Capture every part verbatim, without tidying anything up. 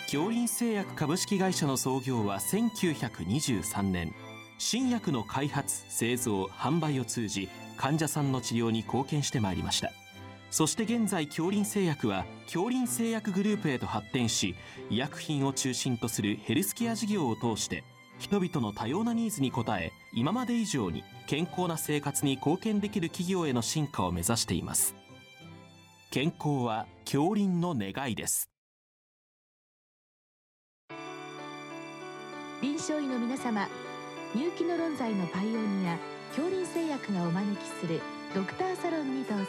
京林製薬株式会社の創業はせんきゅうひゃくにじゅうさんねん。新薬の開発、製造、販売を通じ患者さんの治療に貢献してまいりました。そして現在、京林製薬は京林製薬グループへと発展し、医薬品を中心とするヘルスケア事業を通して人々の多様なニーズに応え、今まで以上に健康な生活に貢献できる企業への進化を目指しています。健康は京林の願いです。 臨床医の皆様、入気の論剤のパイオニア京林製薬がお招きするドクターサロンにどうぞ。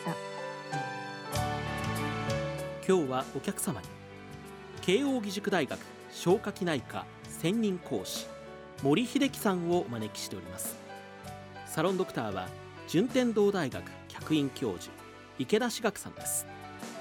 今日はお客様に慶應義塾大学消化器内科専任講師森秀樹さんをお招きしております。サロンドクターは順天堂大学客員教授池田志学さんです。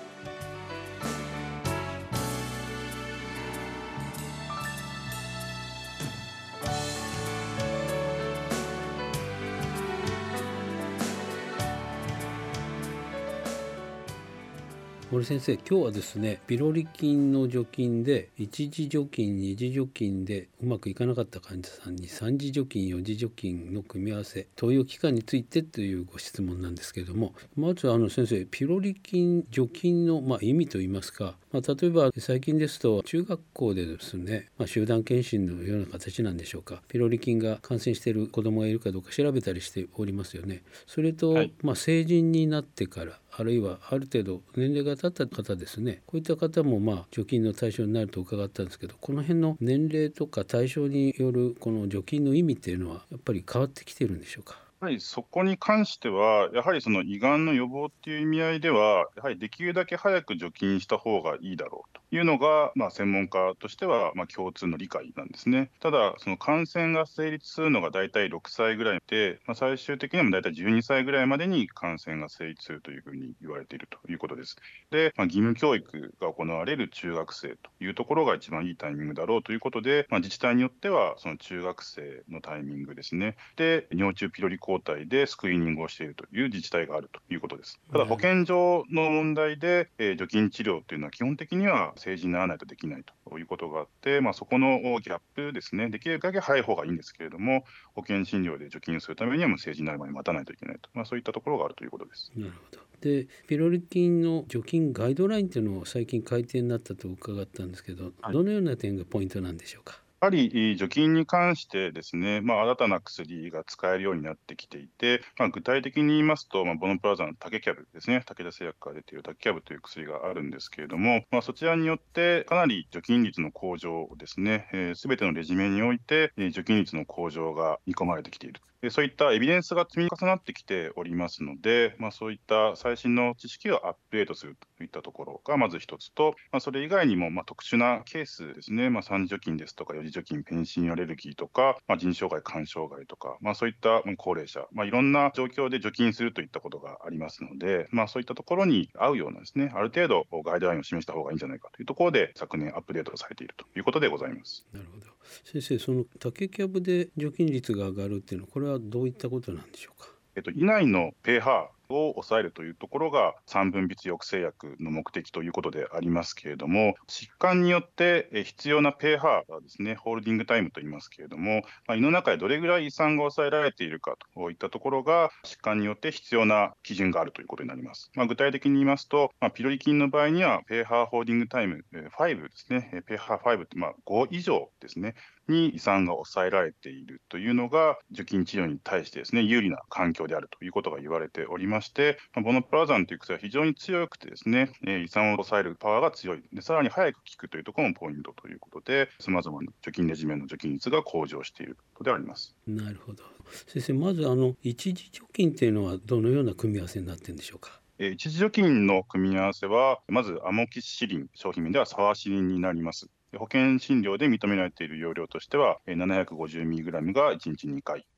森先生、今日はですね、ピロリ菌の除菌で一次除菌二次除菌でうまくいかなかった患者さんに三次除菌四次除菌の組み合わせ、投与期間についてというご質問なんですけれども、まずあの先生、ピロリ菌除菌のまあ意味といいますか、まあ、例えば最近ですと中学校でですね、まあ、集団検診のような形なんでしょうか、ピロリ菌が感染している子どもがいるかどうか調べたりしておりますよね。それと、はい、まあ、成人になってからあるいはある程度年齢が経った方ですね、こういった方もまあ除菌の対象になると伺ったんですけど、この辺の年齢とか対象によるこの除菌の意味っていうのはやっぱり変わってきているんでしょうか。 はい、そこに関しては、やはりその胃がんの予防っていう意味合いでは、やはりできるだけ早く除菌した方がいいだろうというのが、まあ、専門家としてはまあ共通の理解なんですね。ただ、その感染が成立するのが大体ろくさいぐらいで、まあ、最終的には大体じゅうにさいぐらいまでに感染が成立するというふうに言われているということです。で、まあ、義務教育が行われる中学生というところが一番いいタイミングだろうということで、まあ、自治体によってはその中学生のタイミングですね。で、尿中ピロリ抗体でスクリーニングをしているという自治体があるということです。ただ保健所の問題で、えー、除菌治療というのは基本的には成人にならないとできないということがあって、まあ、そこのギャップですね、できるだけ早い方がいいんですけれども、保険診療で除菌するためにはもう成人になるまで待たないといけないと、まあ、そういったところがあるということです。 なるほど。で、ピロリ菌の除菌ガイドラインというのを最近改定になったと伺ったんですけど、はい、どのような点がポイントなんでしょうか。 やはり除菌に関してですね、まあ、新たな薬が使えるようになってきていて、まあ、具体的に言いますと、まあ、ボノプラザのタケキャブですね、武田製薬から出ているタケキャブという薬があるんですけれども、まあ、そちらによってかなり除菌率の向上ですね、すべ、えー、てのレジメにおいて、えー、除菌率の向上が見込まれてきている。そういったエビデンスが積み重なってきておりますので、まあ、そういった最新の知識をアップデートするといったところがまず一つと、まあ、それ以外にもまあ特殊なケースですね、まあ、三次除菌ですとか四次除菌、ペニシリンアレルギーとか、まあ、腎障害、肝障害とか、まあ、そういった高齢者、まあ、いろんな状況で除菌するといったことがありますので、まあ、そういったところに合うようなですね、ある程度ガイドラインを示した方がいいんじゃないかというところで昨年アップデートされているということでございます。 なるほど。先生、そのタケキャブで除菌率が上がるっていうのは、これはどういったことなんでしょうか。 えっと、胃内の pHを抑えるというところが酸分泌抑制薬の目的ということでありますけれども、疾患によって必要な pH はですね、ホールディングタイムと言いますけれども、まあ、胃の中でどれぐらい胃酸が抑えられているかといったところが疾患によって必要な基準があるということになります。まあ、具体的に言いますと、まあ、ピロリ菌の場合には pH ホールディングタイムごですね、pH ご ってまあご以上ですね、に胃酸が抑えられているというのが除菌治療に対してですね、有利な環境であるということが言われておりまして、ボノプラザンという薬は非常に強くてですね、胃酸を抑えるパワーが強い。で、さらに早く効くというところもポイントということで、様々な除菌レジメンの除菌率が向上していることであります。 なるほど。先生、まずあの一次除菌というのはどのような組み合わせになっているんでしょうか。 一次除菌の組み合わせは、まずアモキシリン、商品名ではサワシリンになります。保険診療で認められている容量としては ななひゃくごじゅうミリグラム がいちにちにかい、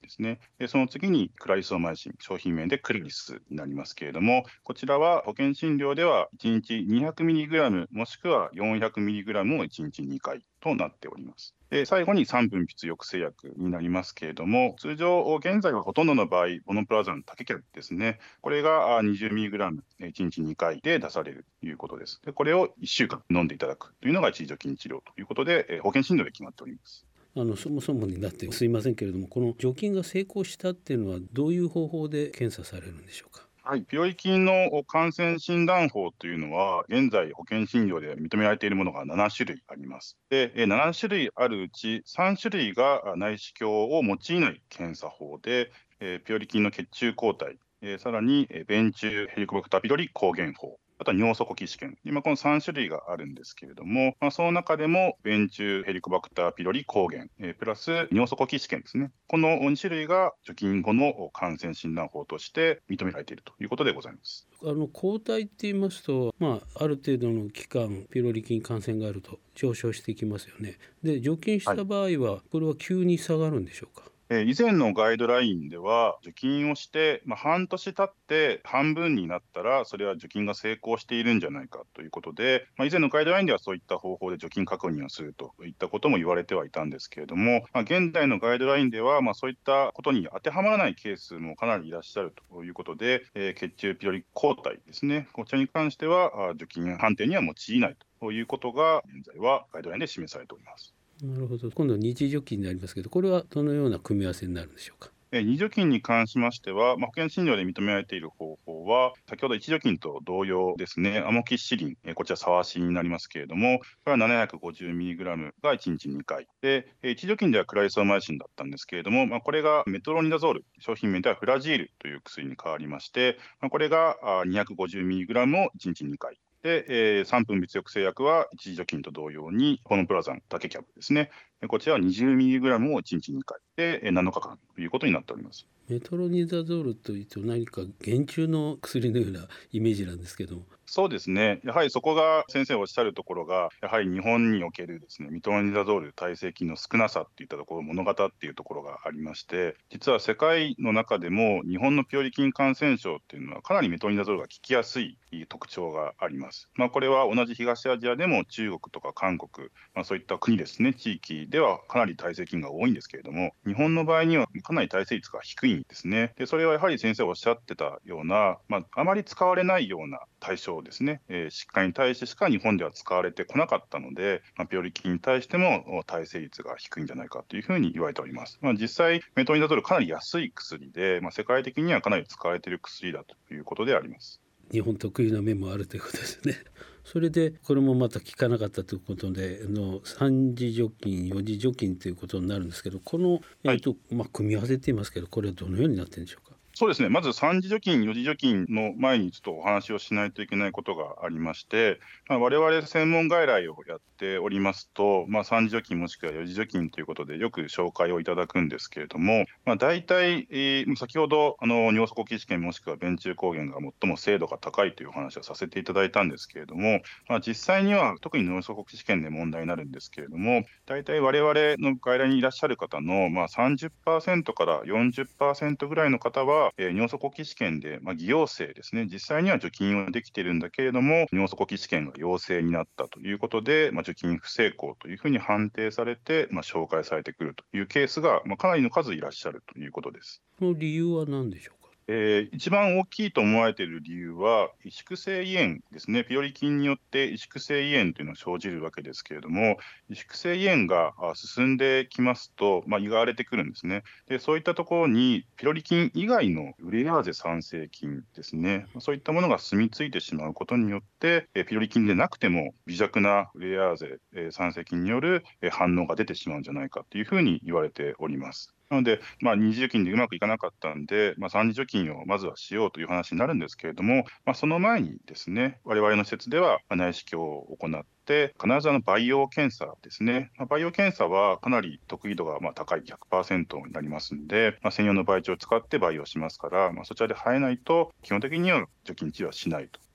ですね。でその次にクラリソマイシン、商品名でクリリスになりますけれども、こちらは保険診療ではいちにちにひゃくミリグラム もしくは よんひゃくミリグラム をいちにちにかいとなっております。で最後にさんぶんぴつ抑制薬になりますけれども、通常現在はほとんどの場合ボノプラゾール、タケキャブですね、これが にじゅうミリグラム いちにちにかいで出されるということです。でこれをいっしゅうかん飲んでいただくというのが一時除菌治療ということで、保険診療で決まっております。 あのそもそもになってすいませんけれども、この除菌が成功したっていうのはどういう方法で検査されるんでしょうか。 はい、ピロリ菌の感染診断法というのは、現在保険診療で認められているものがななしゅるいあります。で、ななしゅるいあるうちさんしゅるいが内視鏡を用いない検査法で、ピロリ菌の血中抗体、さらに便中ヘリコバクターピロリ抗原法、あとは尿素呼吸試験、今このさんしゅるいがあるんですけれども、まあ、その中でも便中ヘリコバクターピロリ抗原、えー、プラス尿素呼吸試験ですね、このにしゅるいが除菌後の感染診断法として認められているということでございます。 あの抗体って言いますと、まあ、ある程度の期間ピロリ菌感染があると上昇していきますよね。で除菌した場合は、はい、これは急に下がるんでしょうか。 以前のガイドラインでは除菌をして、まあ、半年経って半分になったらそれは除菌が成功しているんじゃないかということで、まあ、以前のガイドラインではそういった方法で除菌確認をするといったことも言われてはいたんですけれども、まあ、現在のガイドラインでは、まあ、そういったことに当てはまらないケースもかなりいらっしゃるということで、えー、血中ピロリ抗体ですね、こちらに関しては除菌判定には用いないということが現在はガイドラインで示されております。 なるほど。今度二次除菌になりますけど、これはどのような組み合わせになるんでしょうか。 二次除菌に関しましては、まあ、保険診療で認められている方法は、先ほど一次除菌と同様ですね、アモキシリン、こちらサワシンになりますけれども、これは ななひゃくごじゅうミリグラム がいちにちにかいで、一次除菌ではクラリソマイシンだったんですけれども、まあ、これがメトロニダゾール、商品名ではフラジールという薬に変わりまして、まあ、これが にひゃくごじゅうミリグラム をいちにちにかいで、えー、さんぶんぴつ抑制薬は一次除菌と同様にフォノプラザン、タケキャブですね、こちらは にじゅうミリグラム をいちにちにかいでなのかかんということになっております。 メトロニダゾールというと何か原虫の薬のようなイメージなんですけども。 そうですね、やはりそこが先生おっしゃるところが、やはり日本におけるですね、メトロニダゾール耐性菌の少なさっていったところを物語っているところがありまして、実は世界の中でも日本のピロリ菌感染症っていうのはかなりメトロニダゾールが効きやすい特徴があります。まあ、これは同じ東アジアでも中国とか韓国、まあ、そういった国ですね、地域ではかなり耐性菌が多いんですけれども、日本の場合にはかなり耐性率が低いんですね。でそれはやはり先生おっしゃってたような、まあ、あまり使われないような対象ですね、えー、疾患に対してしか日本では使われてこなかったので、まあ、ピロリ菌に対しても耐性率が低いんじゃないかというふうに言われております。まあ、実際メトロニダゾールかなり安い薬で、まあ、世界的にはかなり使われている薬だということであります。 日本特有な面もあるということですね。それでこれもまた効かなかったということでのさん次除菌よん次除菌ということになるんですけど、この、えーとまあ、組み合わせって言いますけど、これはどのようになってるんでしょうか。 そうですね、まずさん次除菌、よん次除菌の前にちょっとお話をしないといけないことがありまして、まあ、我々専門外来をやっておりますと、まあ、さん次除菌もしくはよん次除菌ということでよく紹介をいただくんですけれども、まあ、大体、えー、先ほどあの尿素呼吸試験もしくは便中抗原が最も精度が高いというお話をさせていただいたんですけれども、まあ、実際には特に尿素呼吸試験で問題になるんですけれども、大体我々の外来にいらっしゃる方の、まあ、さんじゅっパーセント から よんじゅっパーセント ぐらいの方はえー、尿素呼吸試験で、まあ、偽陽性ですね、実際には除菌はできているんだけれども尿素呼吸試験が陽性になったということで、まあ、除菌不成功というふうに判定されて、まあ、紹介されてくるというケースが、まあ、かなりの数いらっしゃるということです。 この理由は何でしょうか。 えー、一番大きいと思われている理由は萎縮性胃炎ですね。ピロリ菌によって萎縮性胃炎というのが生じるわけですけれども、萎縮性胃炎が進んできますと、まあ、胃が荒れてくるんですね。でそういったところにピロリ菌以外のウレアーゼ酸性菌ですね、そういったものが住み着いてしまうことによってピロリ菌でなくても微弱なウレアーゼ酸性菌による反応が出てしまうんじゃないかというふうに言われております。なので、まあ、に次除菌でうまくいかなかったんで、まあ、さん次除菌をまずはしようという話になるんですけれども、まあ、その前にですね、我々の施設では内視鏡を行って、必ずあの培養検査ですね、まあ、培養検査はかなり得意度がまあ高い ひゃくパーセント になりますので、まあ、専用の培地を使って培養しますから、まあ、そちらで生えないと基本的には除菌治療はしないと。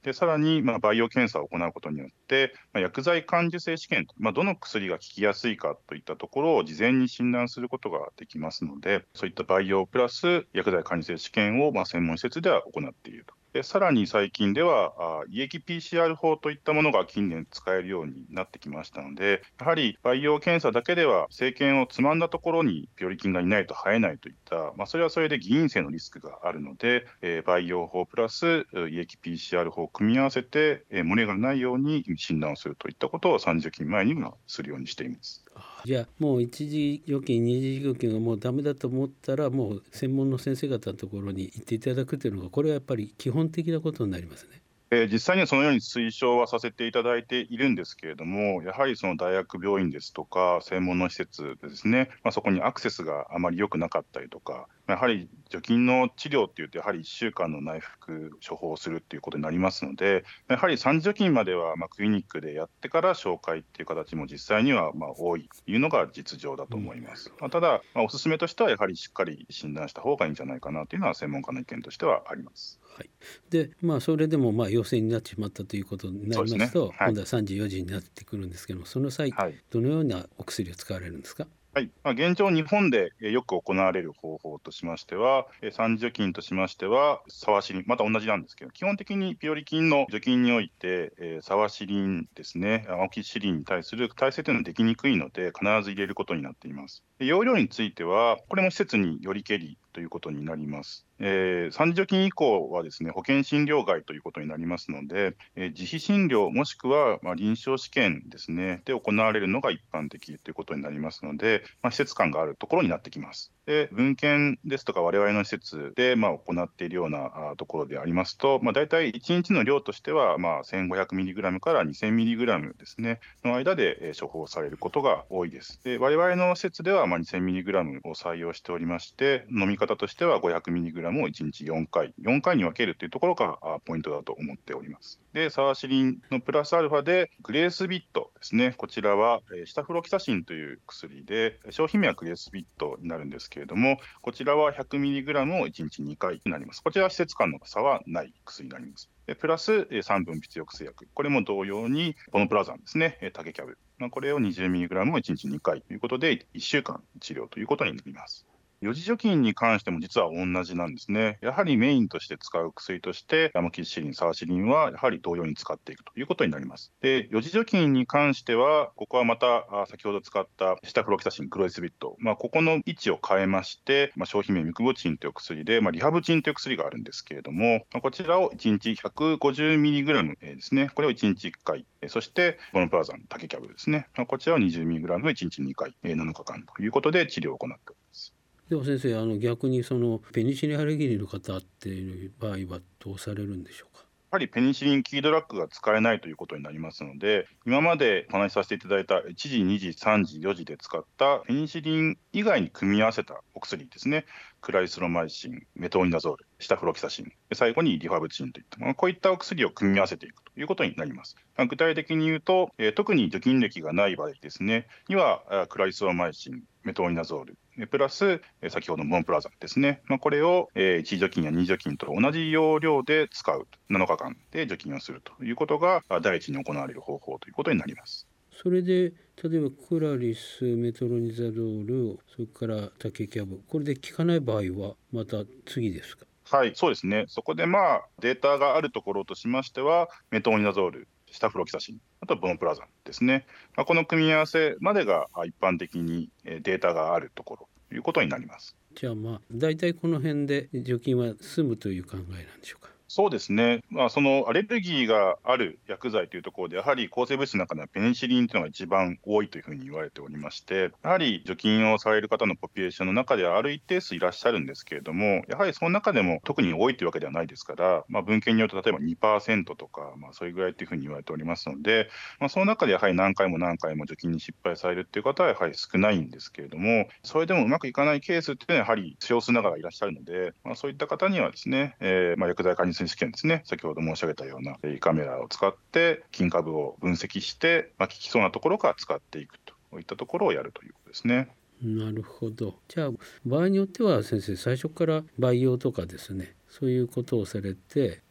でさらに、まあ、培養検査を行うことによって、まあ、薬剤感受性試験、まあ、どの薬が効きやすいかといったところを事前に診断することができますので、そういった培養プラス薬剤感受性試験を、まあ、専門施設では行っていると。でさらに最近ではあ胃液 ピーシーアール 法といったものが近年使えるようになってきましたので、やはり培養検査だけでは生検をつまんだところにピロリ菌がいないと生えないといった、まあ、それはそれで偽陰性のリスクがあるので、えー、培養法プラス胃液 ピーシーアール 法を組み合わせて、えー、漏れがないように診断をするといったことをさんじ除菌前にはするようにしています。 じゃあもう一次除菌二次除菌がもうダメだと思ったら、もう専門の先生方のところに行っていただくというのが、これはやっぱり基本的なことになりますね。 えー、実際にはそのように推奨はさせていただいているんですけれども、やはりその大学病院ですとか専門の施設でですね、まあ、そこにアクセスがあまり良くなかったりとか、やはり除菌の治療っていうとやはりいっしゅうかんの内服処方するっていうことになりますので、やはりさん次除菌まではまあクリニックでやってから紹介っていう形も実際にはまあ多いというのが実情だと思います。まあ、ただ、まあ、おすすめとしてはやはりしっかり診断した方がいいんじゃないかなというのは専門家の意見としてはあります。 はい、でまあ、それでもまあ陽性になってしまったということになりますと、 そうですね。はい、 今度はさん次よん次になってくるんですけども、その際、はい、どのようなお薬を使われるんですか？ はい、まあ、現状日本でよく行われる方法としましては、さん次除菌としましてはサワシリン、また同じなんですけど、基本的にピロリ菌の除菌において、えー、サワシリンですね、アモキシリンに対する耐性というのはできにくいので必ず入れることになっています。で容量についてはこれも施設によりけりということになります。えー、さん次除菌以降はですね、保険診療外ということになりますので、えー、自費診療もしくはまあ臨床試験ですねで行われるのが一般的ということになりますので、まあ、施設感があるところになってきます。で文献ですとか我々の施設でまあ行っているようなところでありますと、まあ、大体いちにちの量としてはまあ せんごひゃくミリグラム から にせんミリグラム ですねの間で処方されることが多いです。で我々の施設ではまあ にせんミリグラム を採用しておりまして、飲み方としては ごひゃくミリグラム をいちにちよんかいよんかいに分けるというところがポイントだと思っております。でサワシリンのプラスアルファでグレースビットですね、こちらはシタフロキサシンという薬で、商品名はグレースビットになるんですけれども、こちらは ひゃくミリグラム をいちにちにかいになります。こちらは施設間の差はない薬になります。でプラスさんぶん泌抑制薬、これも同様にボノプラザンですね、タケキャブ、まあ、これを にじゅうミリグラム をいちにちにかいということでいっしゅうかん治療ということになります。よん次除菌に関しても実は同じなんですね。やはりメインとして使う薬としてアモキシリン、サワシリンはやはり同様に使っていくということになります。で、よん次除菌に関してはここはまた先ほど使ったシタフロキサシン、グロエスビット、まあ、ここの位置を変えまして、まあ、商品名ミクボチンという薬で、まあ、リハブチンという薬があるんですけれども、まあ、こちらをいちにち ひゃくごじゅうミリグラム ですね、これをいちにちいっかい、そしてボノプラザン、タケキャブですね、まあ、こちらを にじゅうミリグラム をいちにちにかい、なのかかんということで治療を行っております。 でも先生、あの逆にそのペニシリンアレルギーの方っていう場合はどうされるんでしょうか？ やはりペニシリンキードラッグが使えないということになりますので、今までお話しさせていただいたいち次、に次、さん次、よ次で使ったペニシリン以外に組み合わせたお薬ですね、クライスロマイシン、メトオニダゾール、シタフロキサシン、最後にリファブチンといった、こういったお薬を組み合わせていくということになります。具体的に言うと、特に除菌歴がない場合ですねにはクライスロマイシン、メトオニダゾールプラス先ほどのボノプラザンですね、まあ、これをいち次除菌やに次除菌と同じ容量で使うなのかかんで除菌をするということが第一に行われる方法ということになります。 それで例えばクラリス、メトロニダゾール、それからタケキャブ、これで効かない場合はまた次ですか？ はい、そうですね。そこでまあデータがあるところとしましては、メトオニダゾール、シタフロキサシン、あとボノプラザンですね、まあ、この組み合わせまでが一般的にデータがあるところということになります。 じゃあまあ大体この辺で除菌は済むという考えなんでしょうか？ そうですね、まあ、そのアレルギーがある薬剤というところで、やはり抗生物質の中ではペニシリンというのが一番多いというふうに言われておりまして、やはり除菌をされる方のポピュレーションの中ではある一定数いらっしゃるんですけれども、やはりその中でも特に多いというわけではないですから、まあ、文献によると例えば にパーセント とか、まあ、それぐらいというふうに言われておりますので、まあ、その中でやはり何回も何回も除菌に失敗されるという方はやはり少ないんですけれども、それでもうまくいかないケースっていうのはやはり少数ながらいらっしゃるので、まあ、そういった方にはですね、えーまあ、薬剤感受性試験ですね、先ほど申し上げたような胃カメラを使って菌株を分析して、まあ、効きそうなところから使っていくといったところをやるということですね。 なるほど。じゃあ場合によっては先生、最初から培養とかですね、そういうことをされて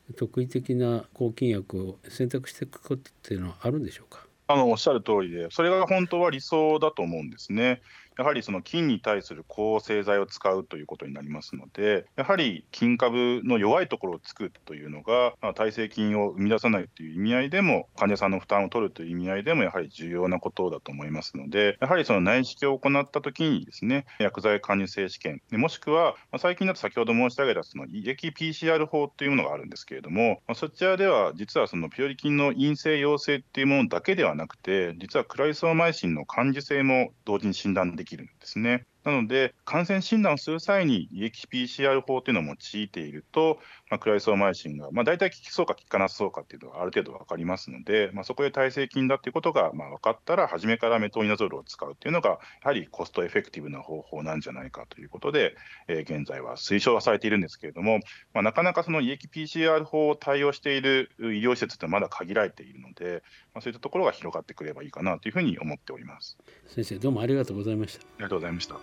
特異的な抗菌薬を選択していくことっていうのはあるんでしょうか。 あのおっしゃる通りで、それが本当は理想だと思うんですね。やはりその菌に対する抗生剤を使うということになりますので、やはり菌株の弱いところをつくというのが、まあ、耐性菌を生み出さないという意味合いでも、患者さんの負担を取るという意味合いでも、やはり重要なことだと思いますので、やはりその内視鏡を行ったときにですね、薬剤管理性試験、もしくは、まあ、最近だと先ほど申し上げたその胃液 ピーシーアール 法というものがあるんですけれども、まあ、そちらでは実はそのピロリ菌の陰性陽性っていうものだけではなくて、実はクラリソマイシンの感受性も同時に診断できるんですね。なので、感染診断をする際に胃液 ピーシーアール 法というのを用いていると、まあ、クラリソマイシンが、まあ、大体効きそうか効かなそうかっていうのがある程度分かりますので、まあ、そこで耐性菌だということがまあ分かったら、初めからメトニダゾールを使うっていうのが、やはりコストエフェクティブな方法なんじゃないかということで、えー、現在は推奨はされているんですけれども、まあ、なかなかその胃液 ピーシーアール 法を対応している医療施設ってまだ限られているので、まあ、そういったところが広がってくればいいかなというふうに思っております。 先生、どうもありがとうございました。 ありがとうございました。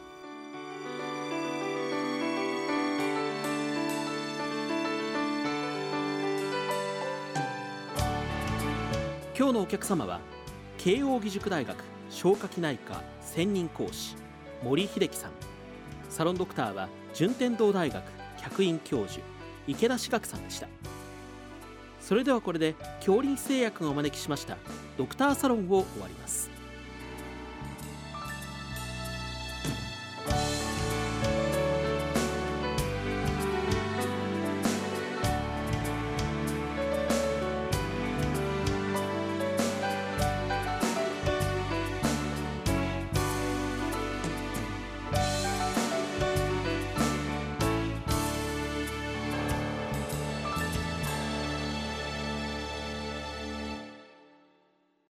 今日のお客様は慶應義塾大学消化器内科専任講師森秀樹さん、サロンドクターは順天堂大学客員教授池田志学さんでした。それではこれで杏林製薬がお招きしましたドクターサロンを終わります。